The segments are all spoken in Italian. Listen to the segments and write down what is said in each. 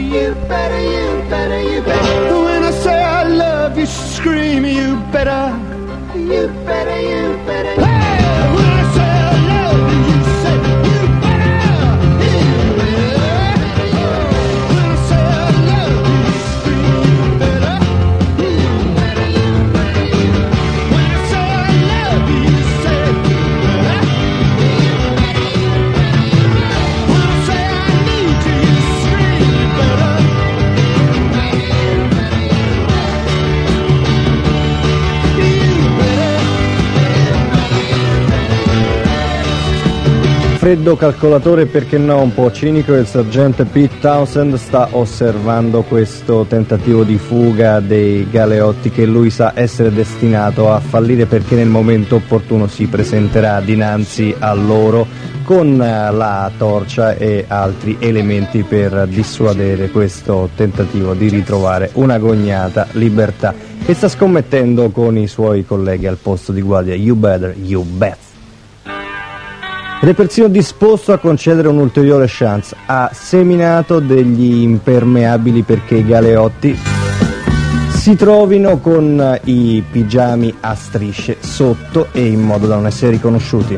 You better, you better, you better. When I say I love you, scream, you better. You better, you better. Hey, when I say I love you, you say you better. You better. When I say I love you, you scream, you better. You better, you better, you better. When I say I love you, you say you better. You better, you better. When I say I need you, you scream, you better. Freddo calcolatore, perché no, un po' cinico, il sergente Pete Townshend sta osservando questo tentativo di fuga dei galeotti che lui sa essere destinato a fallire, perché nel momento opportuno si presenterà dinanzi a loro con la torcia e altri elementi per dissuadere questo tentativo di ritrovare un'agognata libertà, e sta scommettendo con i suoi colleghi al posto di guardia. You better, you bet. Ed è persino disposto a concedere un'ulteriore chance. Ha seminato degli impermeabili perché i galeotti si trovino con i pigiami a strisce sotto e in modo da non essere riconosciuti.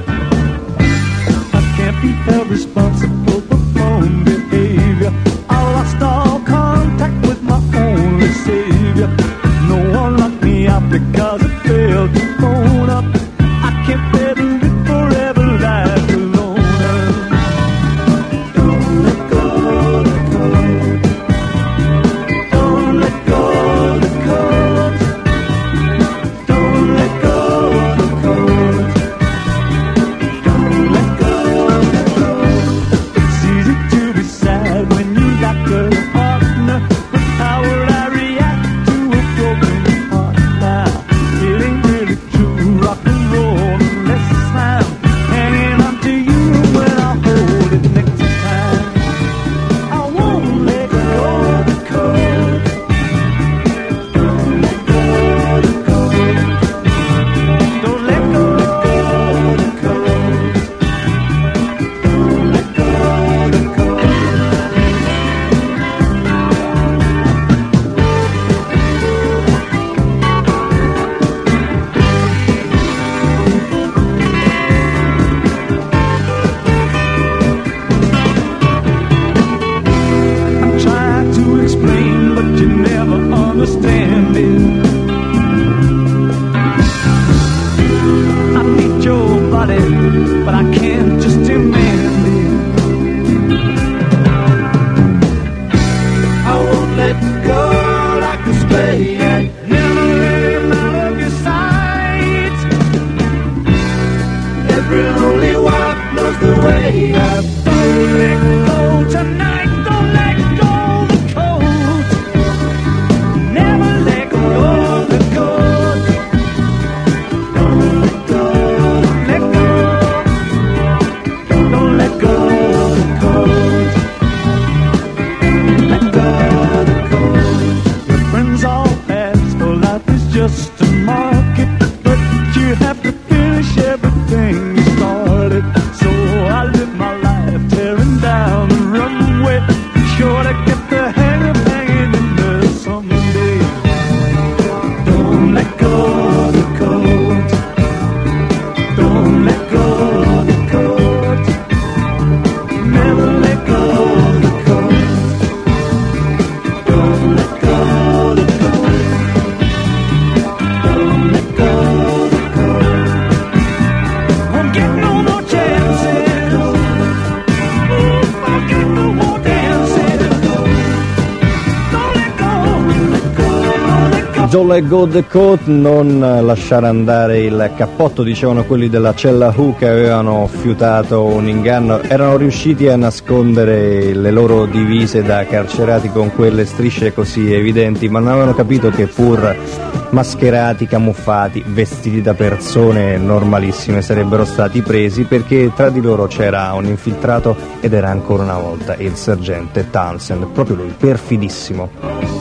Don't let go the coat, non lasciare andare il cappotto, dicevano quelli della cella Who, che avevano fiutato un inganno. Erano riusciti a nascondere le loro divise da carcerati con quelle strisce così evidenti, ma non avevano capito che pur mascherati, camuffati, vestiti da persone normalissime sarebbero stati presi, perché tra di loro c'era un infiltrato ed era ancora una volta il sergente Townshend, proprio lui, perfidissimo.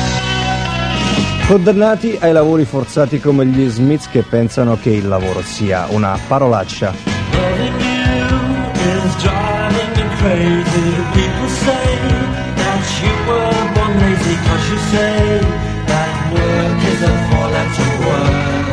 Condannati ai lavori forzati come gli Smiths, che pensano che il lavoro sia una parolaccia. Loving you is driving me crazy. People say that you were you say that work is a four-letter word.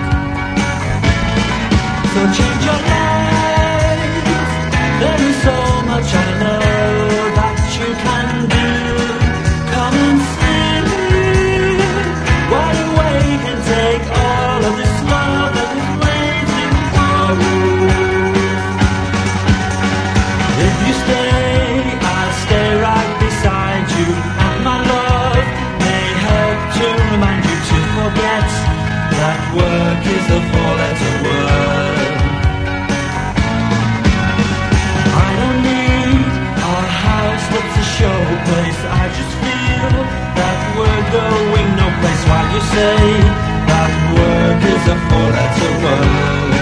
So change your life. There is so much I know that you can do. Come and see me. Wide awake and take all of this love that is waiting for you. If you stay, I'll stay right beside you. And my love may help to remind you to forget that work is a four-letter word. I don't need a house that's a showplace. I just feel that we're going no place while you say that work is a four-letter word.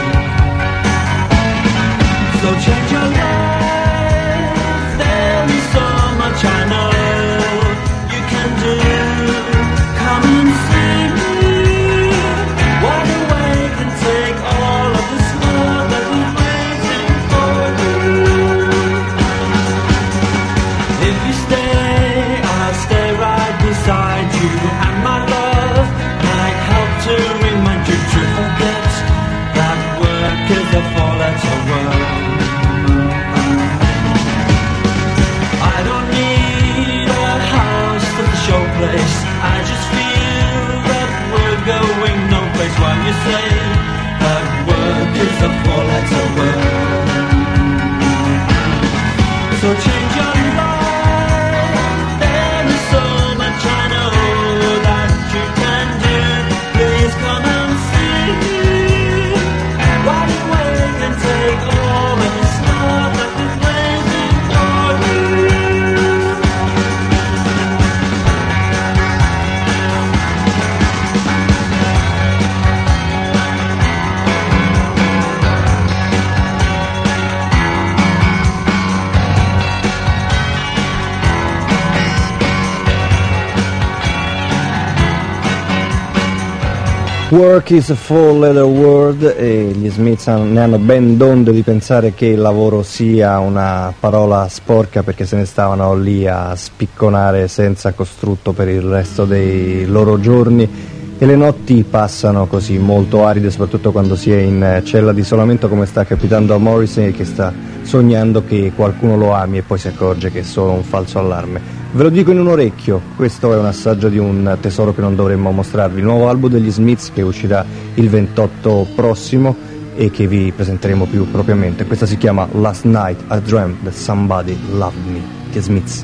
So change your life. There is so much I know you can do. Come and see me. Wide awake and take all of this love that is waiting for you. If you stay, I'll stay right beside you. And my love might help to remind you to forget that work is a four-letter word. I don't need a house at the showplace. I just feel that we're going no place while you say that work is a four-letter word. So change your life. There is so much I know that you can do. Please come and see me. Wide awake and take all of this love that is waiting for you. Work is a four-letter word e gli Smiths ne hanno ben donde di pensare che il lavoro sia una parola sporca, perché se ne stavano lì a spicconare senza costrutto per il resto dei loro giorni e le notti passano così molto aride, soprattutto quando si è in cella di isolamento, come sta capitando a Morrissey, che sta sognando che qualcuno lo ami e poi si accorge che è solo un falso allarme. Ve lo dico in un orecchio, questo è un assaggio di un tesoro che non dovremmo mostrarvi, il nuovo album degli Smiths che uscirà il 28 prossimo e che vi presenteremo più propriamente. Questa si chiama Last Night I Dreamt That Somebody Loved Me, The Smiths.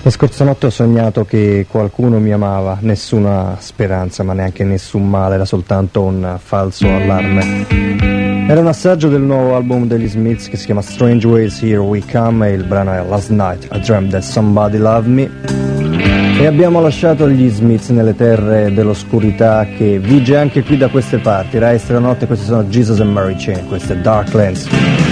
La scorsa notte ho sognato che qualcuno mi amava, nessuna speranza ma neanche nessun male, era soltanto un falso allarme. Era un assaggio del nuovo album degli Smiths che si chiama Strange Ways Here We Come e il brano è Last Night I Dreamt That Somebody Loved Me. E abbiamo lasciato gli Smiths nelle terre dell'oscurità che vige anche qui da queste parti. Rai Stranotte, questi sono Jesus and Mary Chain, questo è Darklands.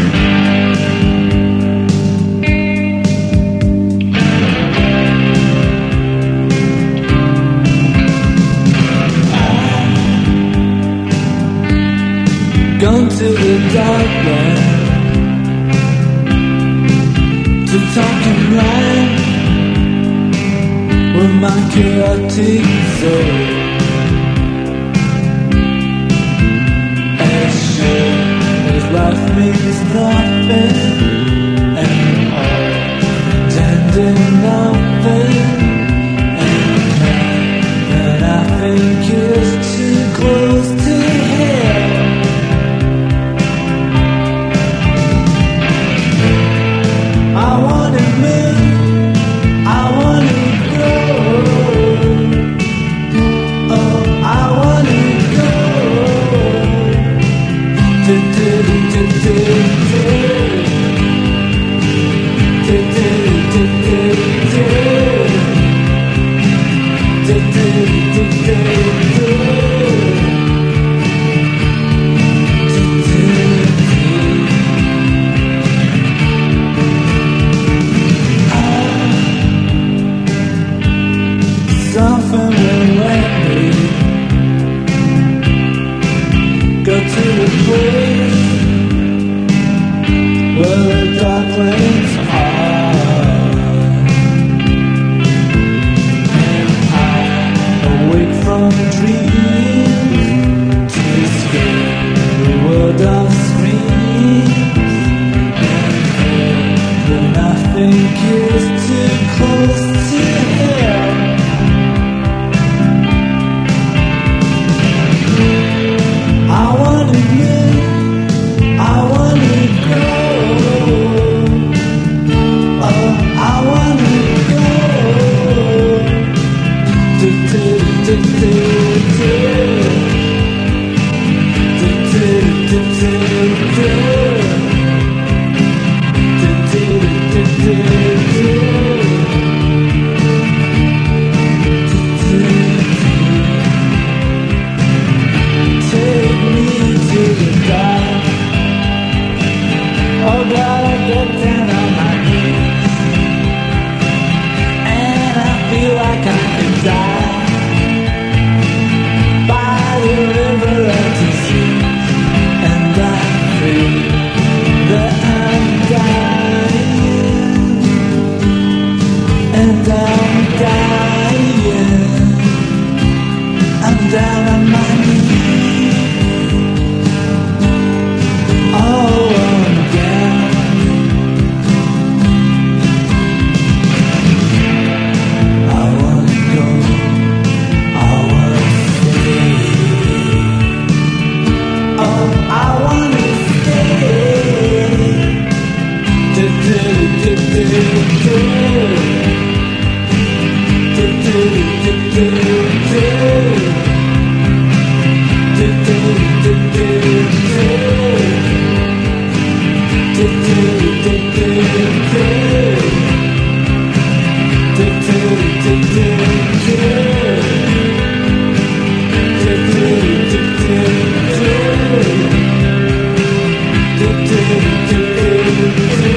Gone to the darklands to talk and rhyme with my chaotic soul. As sure as life means nothing and all tending nothing, and I think it's too close to hell. I wanna move, I wanna grow. Oh, I wanna go. Do do do do do. Do do do do do. Do do do do do. Something will let me go to the place where the darklands are, and I awake from dreams to escape the world of screams, and I think it's too close to hell. I wanna live, I wanna go. Oh, I wanna go. Do do do do do. Do do do do do. Do do do do do. Take me to the dark. Oh God, I get down on my knees, and I feel like I could die by the river of disease, and I feel that I'm dying, and I'm dying. I'm down on my knees. Oh, I'm down. I wanna go, I wanna stay. Oh, I wanna stay. Do do do do do. Do do do do do. Do do do do do. Do do do do do. Do do do do do. Do do do do do. Do do do do do.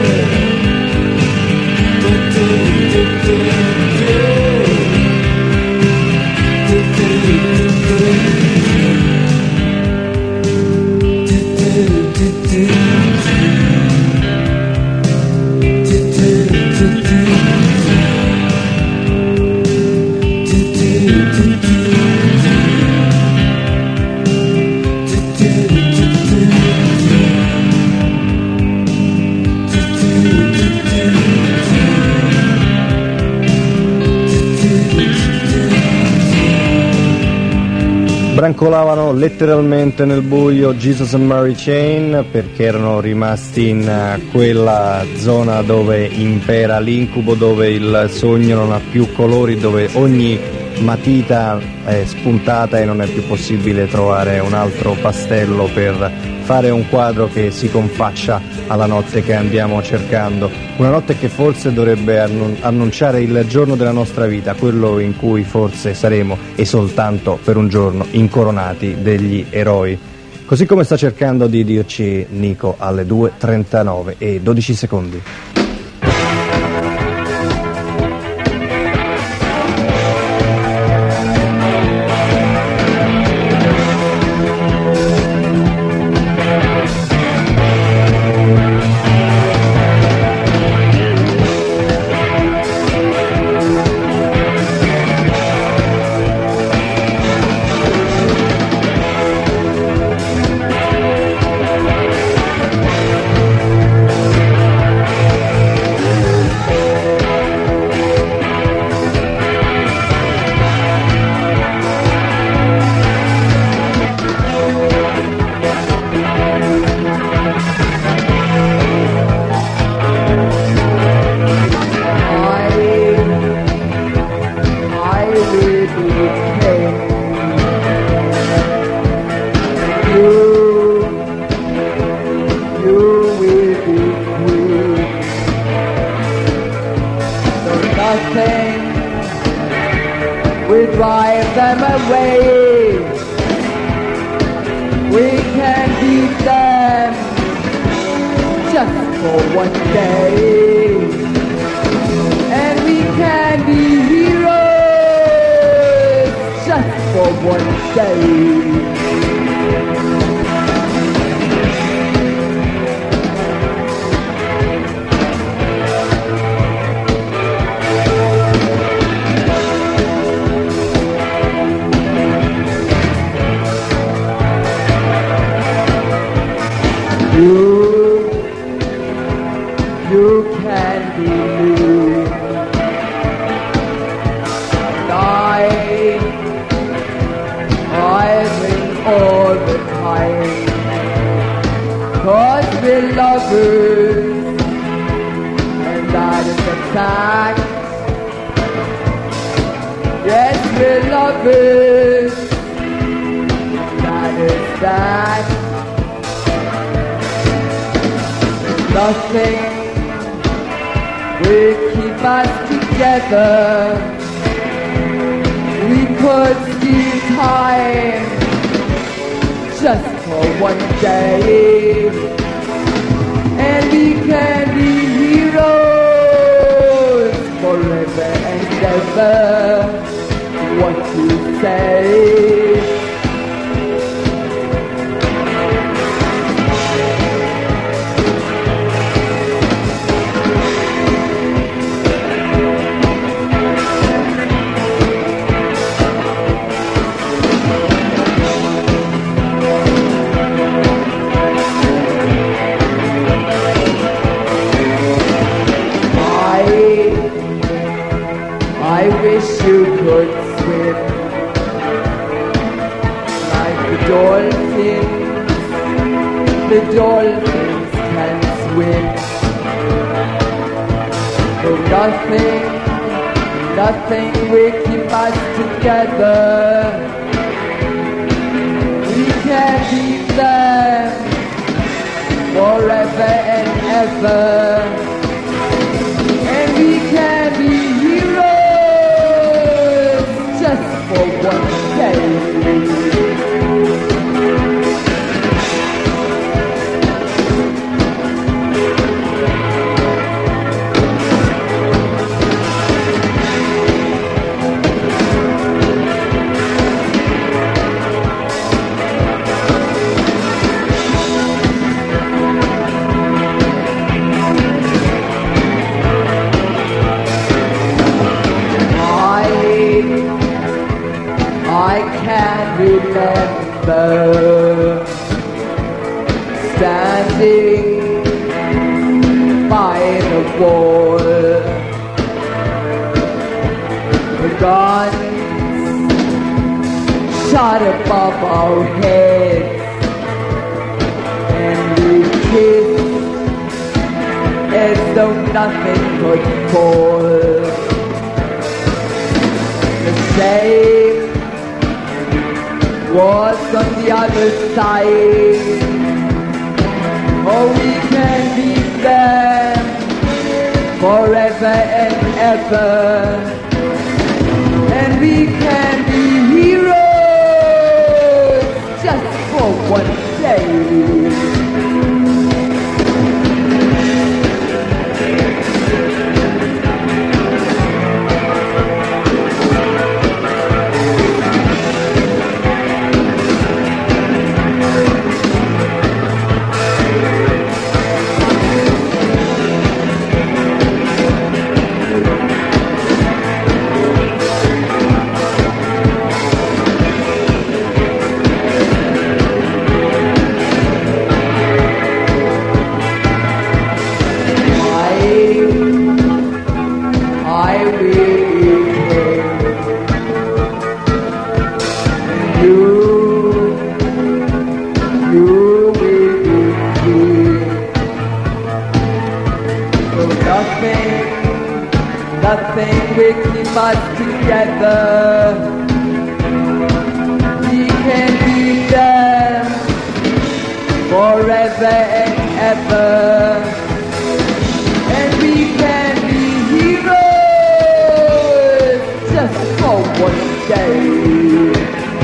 Do do do do do. sbrancolavano letteralmente nel buio Jesus and Mary Chain, perché erano rimasti in quella zona dove impera l'incubo, dove il sogno non ha più colori, dove ogni matita è spuntata e non è più possibile trovare un altro pastello per fare un quadro che si confaccia alla notte che andiamo cercando, una notte che forse dovrebbe annunciare il giorno della nostra vita, quello in cui forse saremo, e soltanto per un giorno, incoronati degli eroi. Così come sta cercando di dirci Nico alle 2:39 e 12 secondi. shot above our heads, and we kissed as though nothing could fall. The same was on the other side. Oh, we can be them forever and ever, and we can be heroes just for one day. Nothing will keep us together. We can be them forever and ever, and we can be heroes just for one day.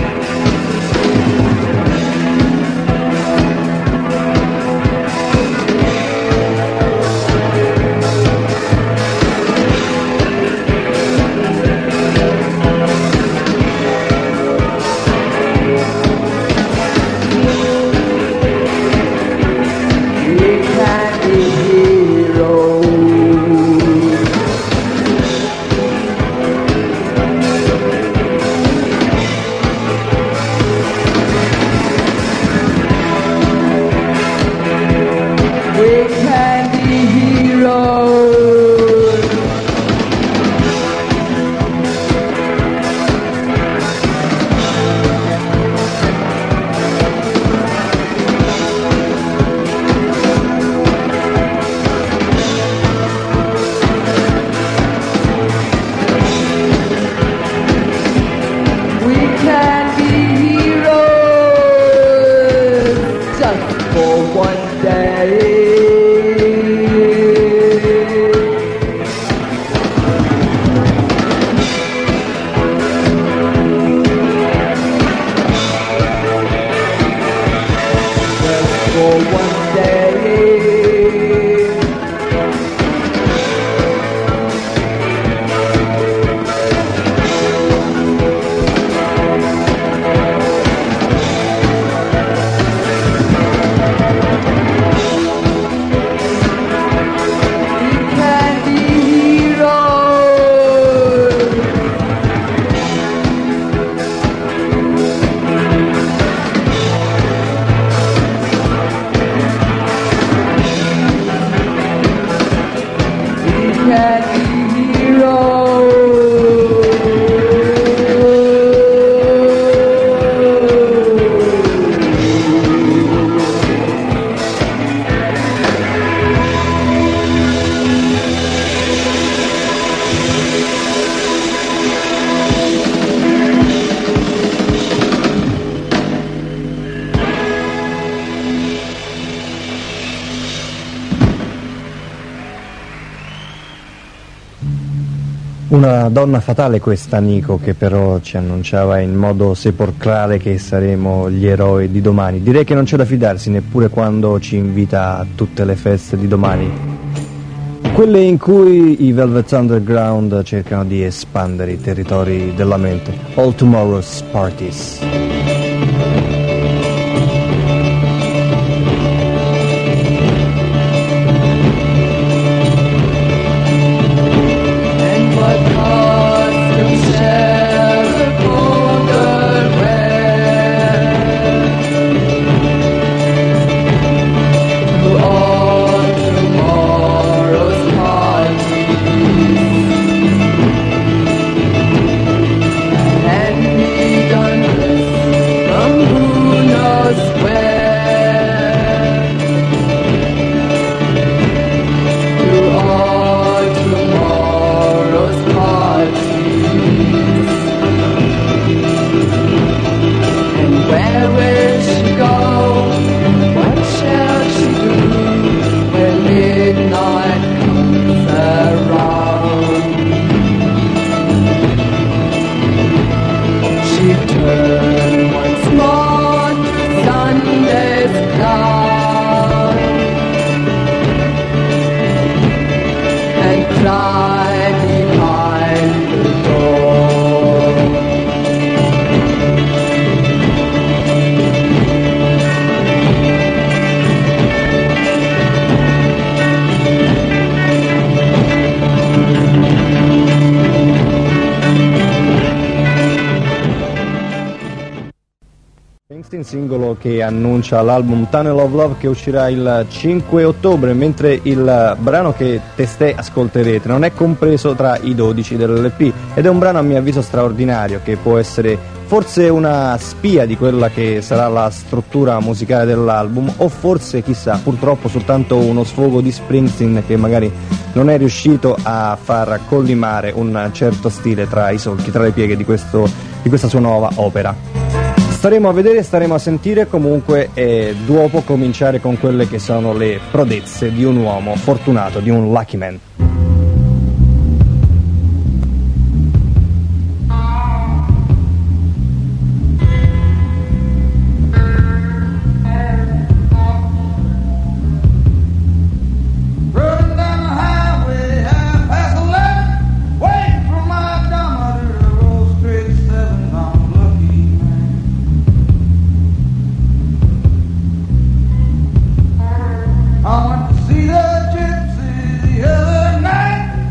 Una donna fatale questa, Nico, che però ci annunciava in modo sepolcrale che saremo gli eroi di domani. Direi che non c'è da fidarsi neppure quando ci invita a tutte le feste di domani, quelle in cui i Velvet Underground cercano di espandere i territori della mente. All Tomorrow's Parties. And we done singolo che annuncia l'album Tunnel of Love che uscirà il 5 ottobre, mentre il brano che testé ascolterete non è compreso tra i 12 dell'LP ed è un brano a mio avviso straordinario che può essere forse una spia di quella che sarà la struttura musicale dell'album, o forse, chissà, purtroppo soltanto uno sfogo di Springsteen che magari non è riuscito a far collimare un certo stile tra i solchi, tra le pieghe di questa sua nuova opera. Staremo a vedere, staremo a sentire, comunque dopo cominciare con quelle che sono le prodezze di un uomo fortunato, di un lucky man. I went to see the gypsy the other night.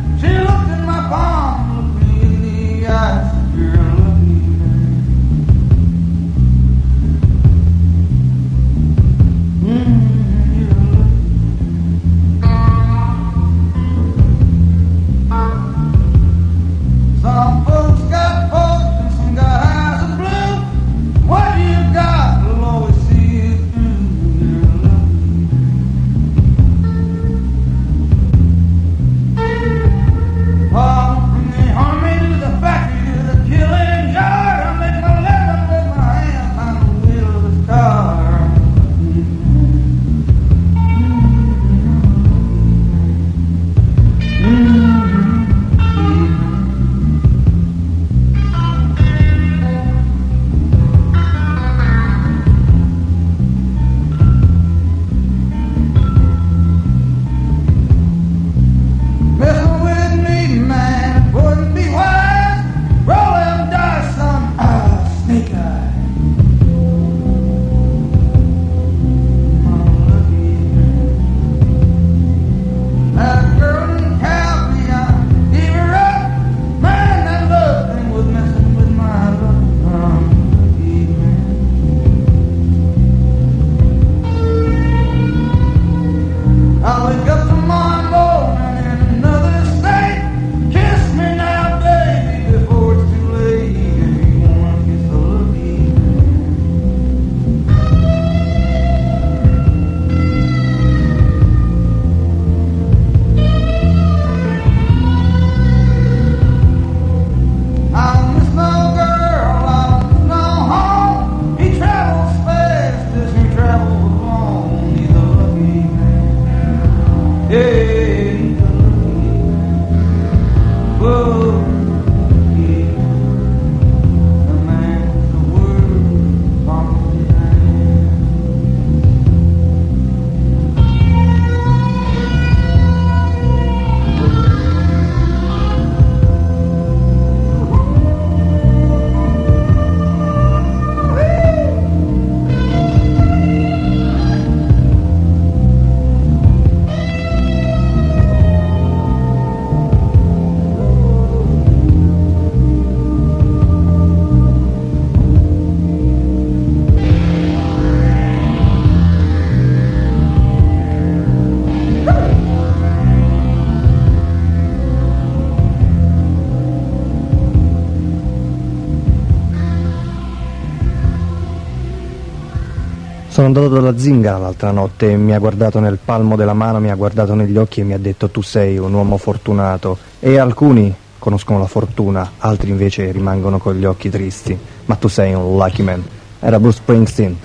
Sono andato dalla zingara l'altra notte e mi ha guardato nel palmo della mano, mi ha guardato negli occhi e mi ha detto: tu sei un uomo fortunato. E alcuni conoscono la fortuna, altri invece rimangono con gli occhi tristi, ma tu sei un lucky man. Era Bruce Springsteen.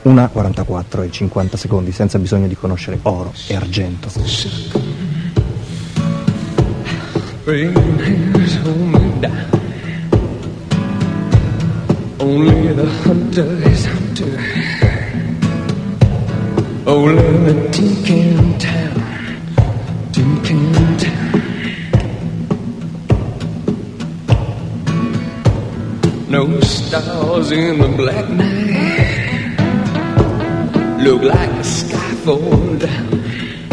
1:44 e 50 secondi, senza bisogno di conoscere oro e argento. Only the hunter is hunter. Only the Tinkin Town, Tinkin Town. No stars in the black night, look like the sky falling down.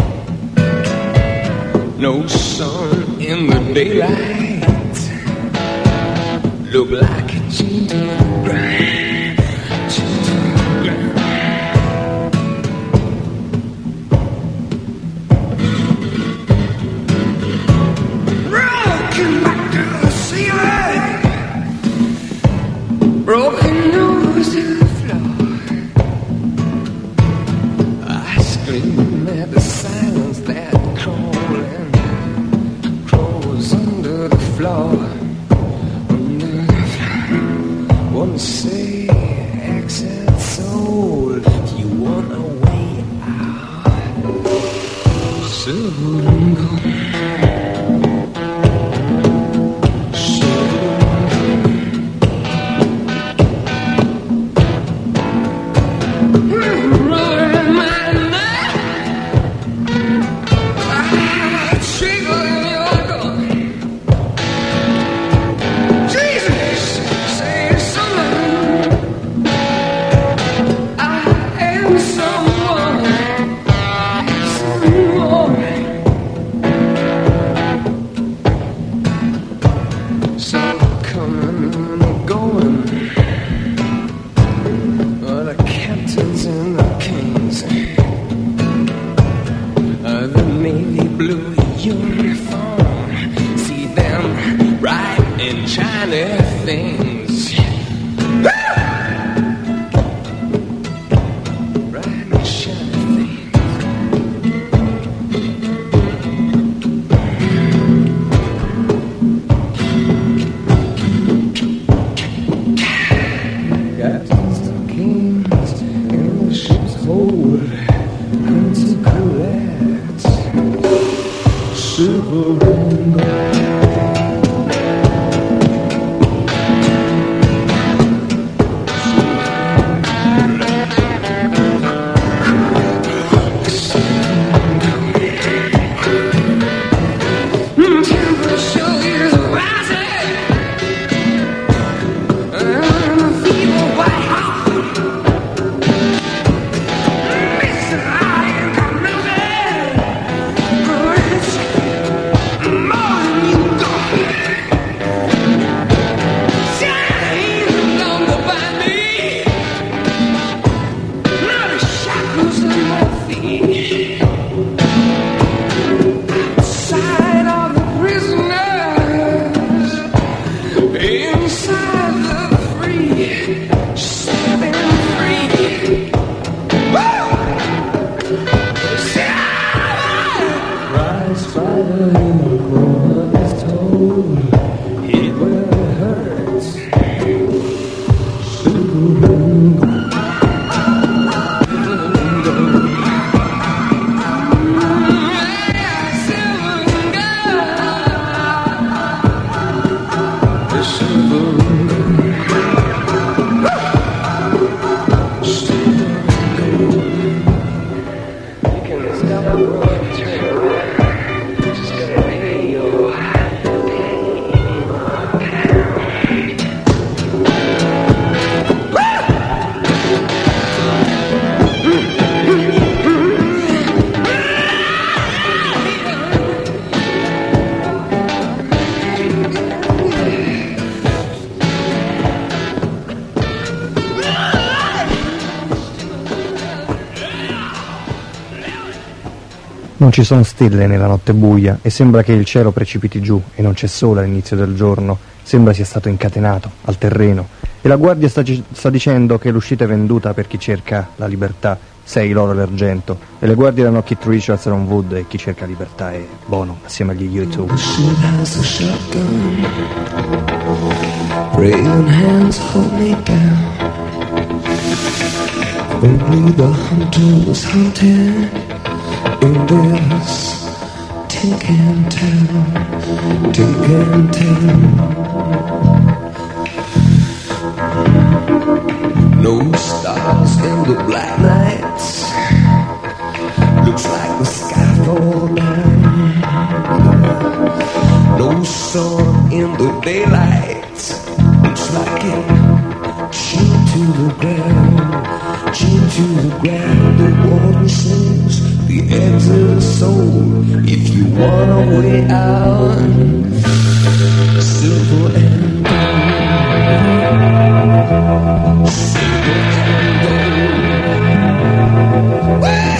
No sun in the daylight, look like a gentle grind, gentle grind. scream at the silence that crawls under the floor. Wanna say exit soul if you want a way out. Silver and gold. Non ci sono stelle nella notte buia e sembra che il cielo precipiti giù e non c'è sole all'inizio del giorno, sembra sia stato incatenato al terreno e la guardia sta dicendo che l'uscita è venduta per chi cerca la libertà, 6 l'oro e l'argento, e le guardie danno Keith Richards e Ron Wood e chi cerca libertà è Bono assieme agli U2. Only the hunter was hunted in this tin town, tin town. No stars in the black nights, looks like the sky fall down. No sun in the daylight, looks like it chained to the ground. Chained to the ground, the water says the exit soul. If you want a way out, silver and gold. Silver and gold. Hey!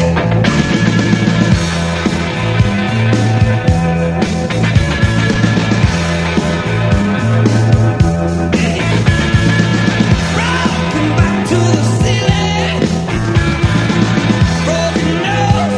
Rocking back to the city. Broken down.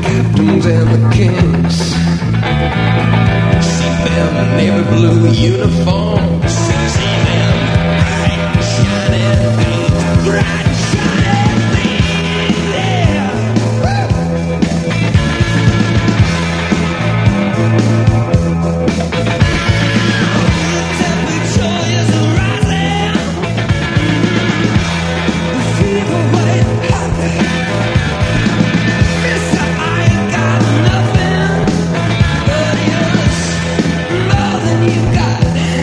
captains and the kings. See them navy blue uniforms. See them bright and shining things. Bright and shining things, yeah. Temperature is rising. The fever wave happening. Mister, I ain't got nothing but yours, more than you got.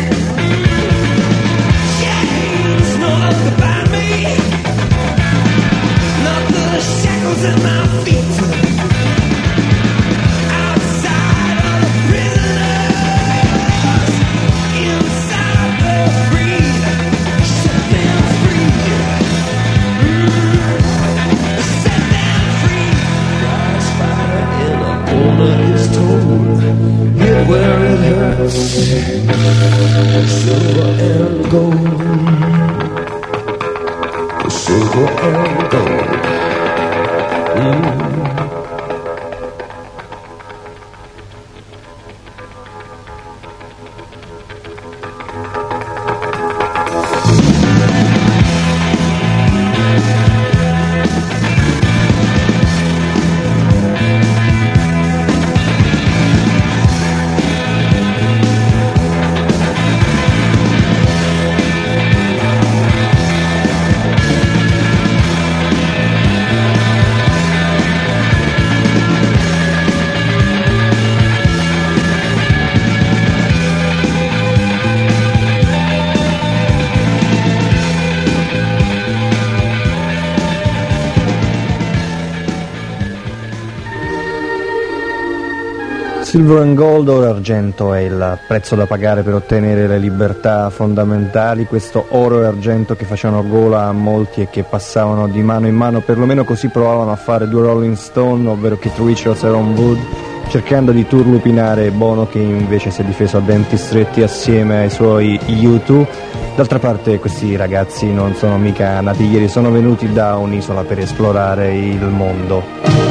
Chains no longer bind me, not the shackles in my feet. Outside are the prisoners, inside they're free. Set them free. Set them free. Prize fighter in a corner is told, hit where it hurts. Silver and gold. Silver and gold. Silver and Gold o argento è il prezzo da pagare per ottenere le libertà fondamentali, questo oro e argento che facevano gola a molti e che passavano di mano in mano, perlomeno così provavano a fare due Rolling Stone, ovvero Keith Richards e Ron Wood, cercando di turlupinare Bono, che invece si è difeso a denti stretti assieme ai suoi U2. D'altra parte questi ragazzi non sono mica nati ieri, sono venuti da un'isola per esplorare il mondo.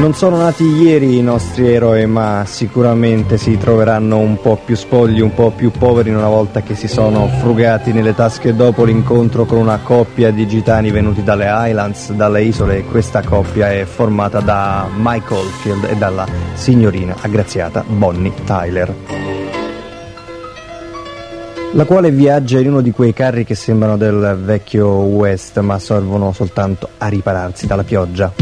Non sono nati ieri i nostri eroi, ma sicuramente si troveranno un po' più spogli, un po' più poveri una volta che si sono frugati nelle tasche dopo l'incontro con una coppia di gitani venuti dalle Highlands, dalle isole, e questa coppia è formata da Mike Oldfield e dalla signorina aggraziata Bonnie Tyler, la quale viaggia in uno di quei carri che sembrano del vecchio West ma servono soltanto a ripararsi dalla pioggia.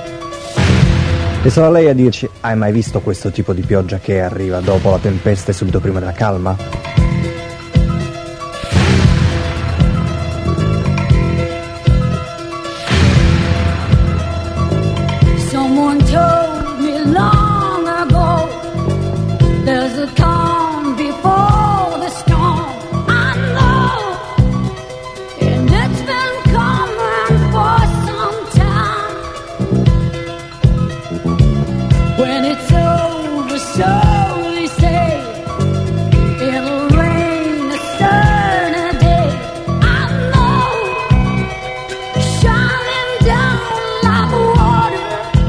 E sarà lei a dirci: hai mai visto questo tipo di pioggia che arriva dopo la tempesta e subito prima della calma? Someone told me long ago there's a calm before the storm. I know, and it's been coming for some time. When it's over, so they say it'll rain a certain day. I know, shining down like water.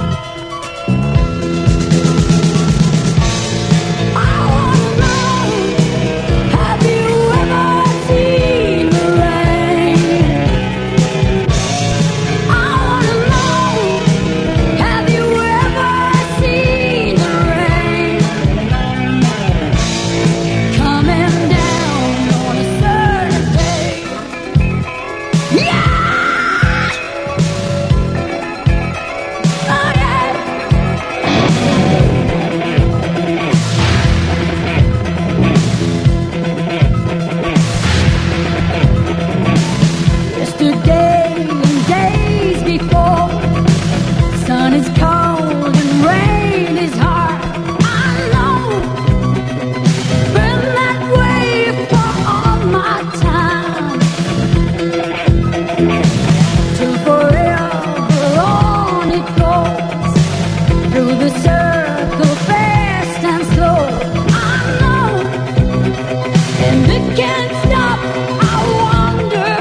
I wanna know, have you ever seen the rain? I wanna know, have you ever seen the rain coming down on a certain day? Yeah! Oh yeah! Yesterday and days before, sun is cold and rain is hard. I know, been that way for all my time. Till forever on it goes, through the circle fast and slow. I know, and it can't stop. I wonder.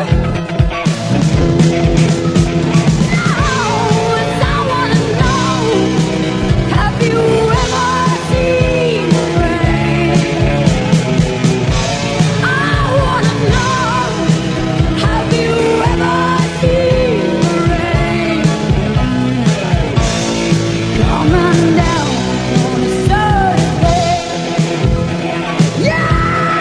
I wanna know, have you ever seen the rain? I wanna know, have you ever seen the rain coming down on a certain day? Yeah!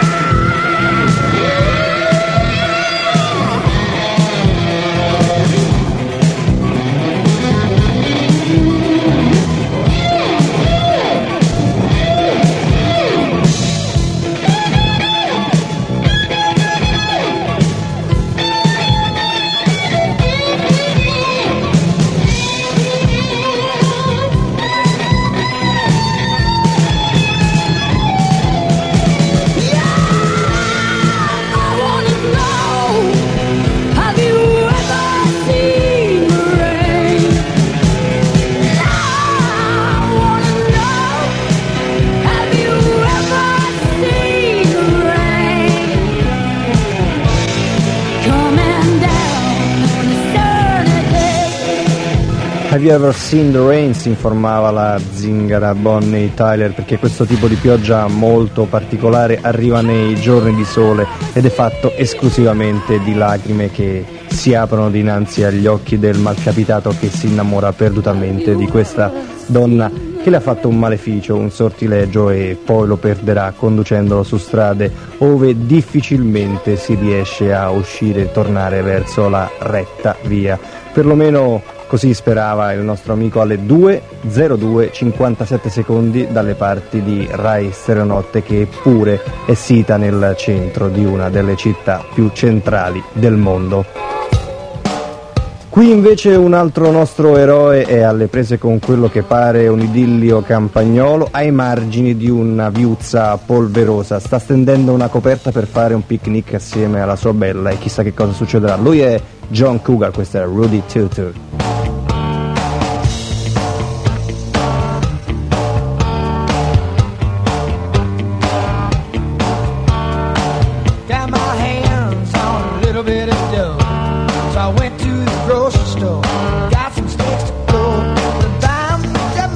I wanna know, have you ever seen the rain? I wanna know, have you ever seen the rain coming down on a certain day? Have you ever seen the rain? Si informava la zingara Bonnie Tyler, perché questo tipo di pioggia molto particolare arriva nei giorni di sole ed è fatto esclusivamente di lacrime che si aprono dinanzi agli occhi del malcapitato che si innamora perdutamente di questa donna che le ha fatto un maleficio, un sortilegio, e poi lo perderà conducendolo su strade ove difficilmente si riesce a uscire e tornare verso la retta via. Perlomeno così sperava il nostro amico alle 2:02 57 secondi dalle parti di Rai Stereonotte, che pure è sita nel centro di una delle città più centrali del mondo. Qui invece un altro nostro eroe è alle prese con quello che pare un idillio campagnolo ai margini di una viuzza polverosa. Sta stendendo una coperta per fare un picnic assieme alla sua bella e chissà che cosa succederà. Lui è John Cougar, questo è Rudy Tutu. Got my hands on a little bit of dough, so I went to the grocery store, got some sticks to blow. The dime,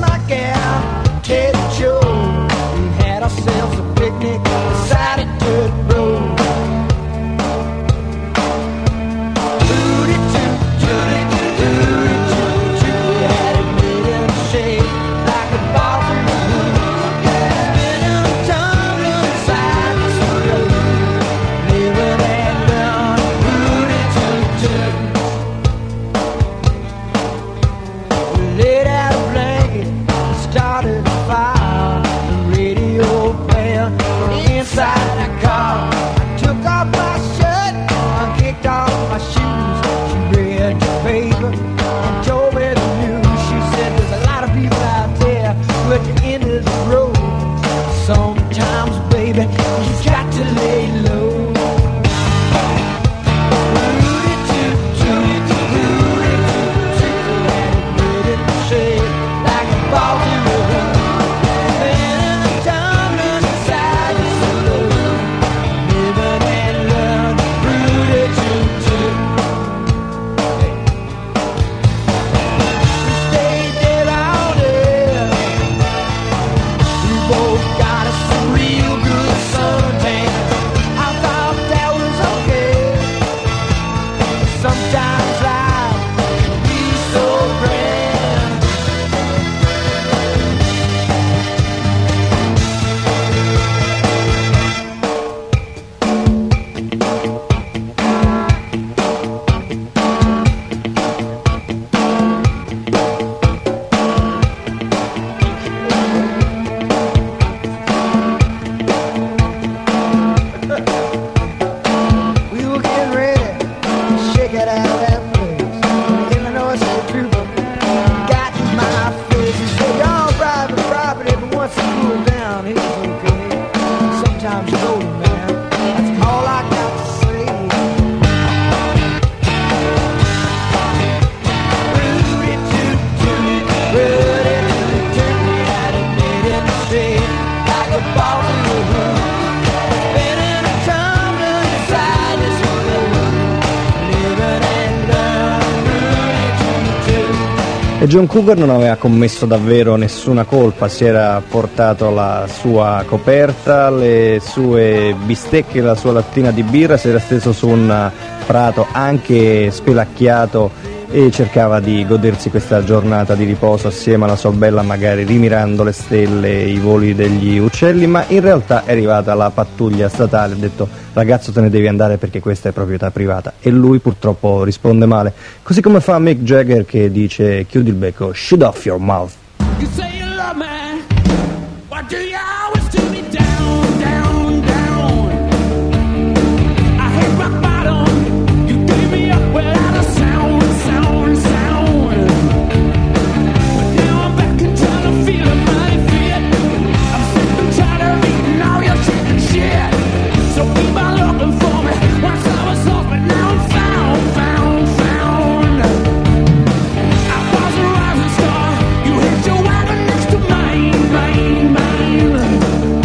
baby, you've got to lay low. E John Cougar non aveva commesso davvero nessuna colpa, si era portato la sua coperta, le sue bistecche, la sua lattina di birra, si era steso su un prato anche spelacchiato e cercava di godersi questa giornata di riposo assieme alla sua bella, magari rimirando le stelle, i voli degli uccelli, ma in realtà è arrivata la pattuglia statale, ha detto ragazzo te ne devi andare perché questa è proprietà privata, e lui purtroppo risponde male, così come fa Mick Jagger che dice chiudi il becco, shut off your mouth. You say you love me, why do you always do me down, down, down? I hit rock bottom, you gave me up without a sound, sound, sound. But now I'm back and trying to feel it, mighty fit. I'm sick and tired of eating all your chicken shit. So keep on looking for me, once I was lost, but now I'm found, found, found. I was a rising star, you hit your wagon next to mine, mine, mine.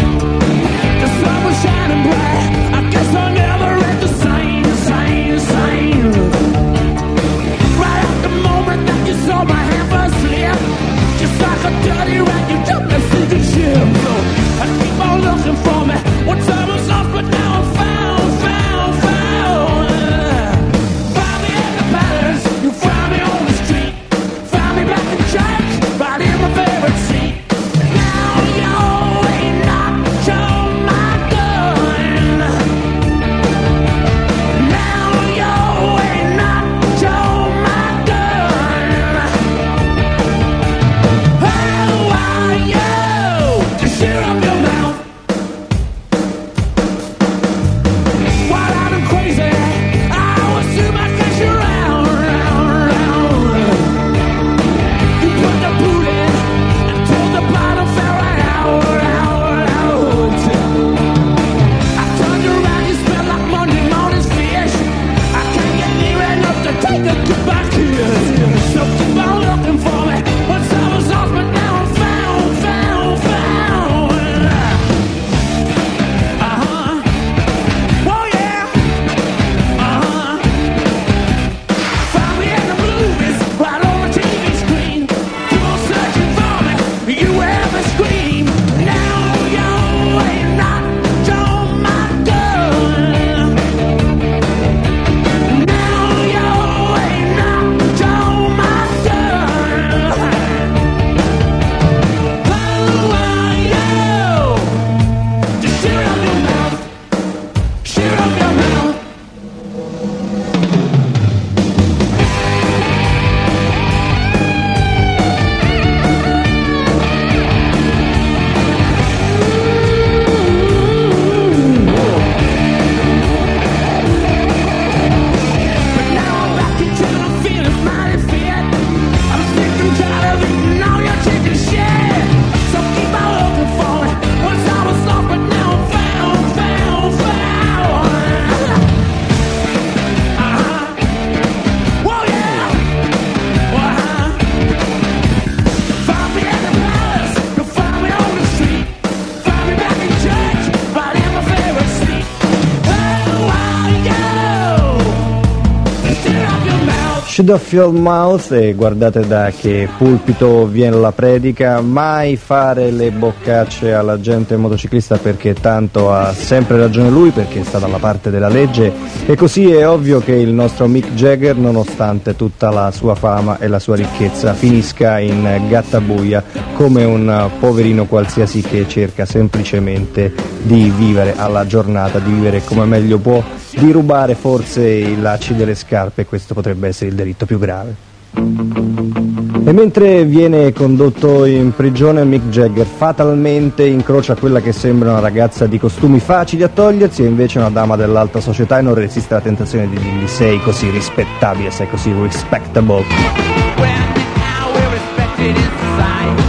Feed off your mouth, e guardate da che pulpito viene la predica, mai fare le boccacce alla gente motociclista perché tanto ha sempre ragione lui, perché sta dalla parte della legge, e così è ovvio che il nostro Mick Jagger, nonostante tutta la sua fama e la sua ricchezza, finisca in gattabuia come un poverino qualsiasi che cerca semplicemente di vivere alla giornata, di vivere come meglio può, di rubare forse i lacci delle scarpe. Questo potrebbe essere il delitto più grave. E mentre viene condotto in prigione, Mick Jagger fatalmente incrocia quella che sembra una ragazza di costumi facili a togliersi, e invece una dama dell'alta società, e non resiste alla tentazione di dirgli: sei così rispettabile, sei così respectable. Well, now we're respected in society.